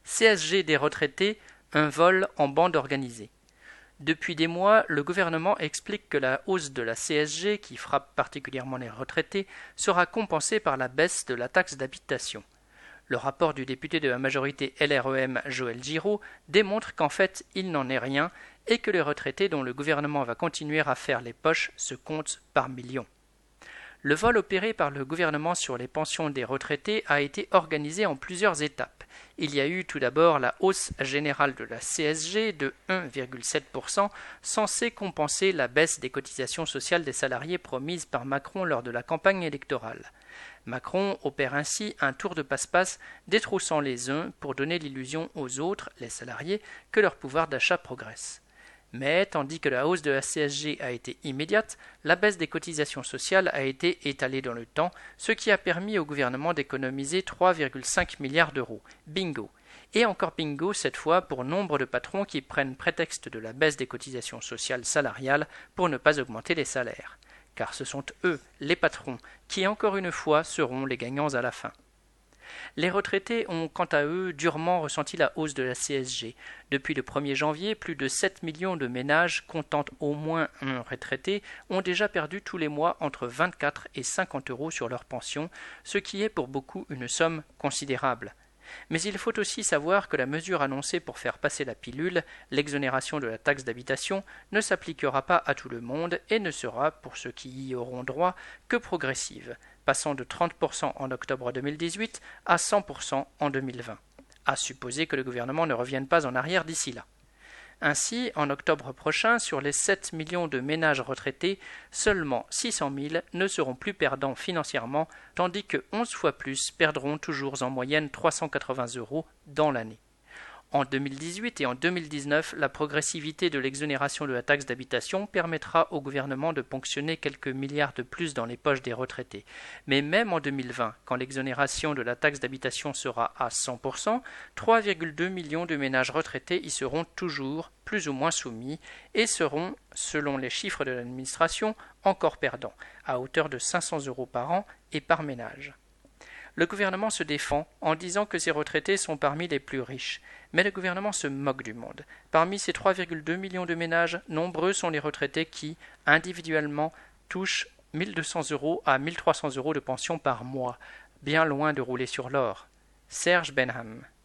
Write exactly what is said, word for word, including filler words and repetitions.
C S G des retraités, un vol en bande organisée. Depuis des mois, le gouvernement explique que la hausse de la C S G, qui frappe particulièrement les retraités, sera compensée par la baisse de la taxe d'habitation. Le rapport du député de la majorité L R E M Joël Giraud démontre qu'en fait il n'en est rien et que les retraités dont le gouvernement va continuer à faire les poches se comptent par millions. Le vol opéré par le gouvernement sur les pensions des retraités a été organisé en plusieurs étapes. Il y a eu tout d'abord la hausse générale de la C S G de un virgule sept pour cent, censée compenser la baisse des cotisations sociales des salariés promise par Macron lors de la campagne électorale. Macron opère ainsi un tour de passe-passe, détroussant les uns pour donner l'illusion aux autres, les salariés, que leur pouvoir d'achat progresse. Mais, tandis que la hausse de la C S G a été immédiate, la baisse des cotisations sociales a été étalée dans le temps, ce qui a permis au gouvernement d'économiser trois virgule cinq milliards d'euros. Bingo! Et encore bingo cette fois pour nombre de patrons qui prennent prétexte de la baisse des cotisations sociales salariales pour ne pas augmenter les salaires. Car ce sont eux, les patrons, qui encore une fois seront les gagnants à la fin. Les retraités ont quant à eux durement ressenti la hausse de la C S G. Depuis le premier janvier, plus de sept millions de ménages comptant au moins un retraité ont déjà perdu tous les mois entre vingt-quatre et cinquante euros sur leur pension, ce qui est pour beaucoup une somme considérable. Mais il faut aussi savoir que la mesure annoncée pour faire passer la pilule, l'exonération de la taxe d'habitation, ne s'appliquera pas à tout le monde et ne sera, pour ceux qui y auront droit, que progressive, passant de trente pour cent en octobre deux mille dix-huit à cent pour cent en deux mille vingt, à supposer que le gouvernement ne revienne pas en arrière d'ici là. Ainsi, en octobre prochain, sur les sept millions de ménages retraités, seulement six cent mille ne seront plus perdants financièrement, tandis que onze fois plus perdront toujours en moyenne trois cent quatre-vingts euros dans l'année. En deux mille dix-huit et en deux mille dix-neuf, la progressivité de l'exonération de la taxe d'habitation permettra au gouvernement de ponctionner quelques milliards de plus dans les poches des retraités. Mais même en deux mille vingt, quand l'exonération de la taxe d'habitation sera à cent pour cent, trois virgule deux millions de ménages retraités y seront toujours plus ou moins soumis et seront, selon les chiffres de l'administration, encore perdants, à hauteur de cinq cents euros par an et par ménage. Le gouvernement se défend en disant que ces retraités sont parmi les plus riches. Mais le gouvernement se moque du monde. Parmi ces trois virgule deux millions de ménages, nombreux sont les retraités qui, individuellement, touchent mille deux cents euros à mille trois cents euros de pension par mois, bien loin de rouler sur l'or. Serge Benham.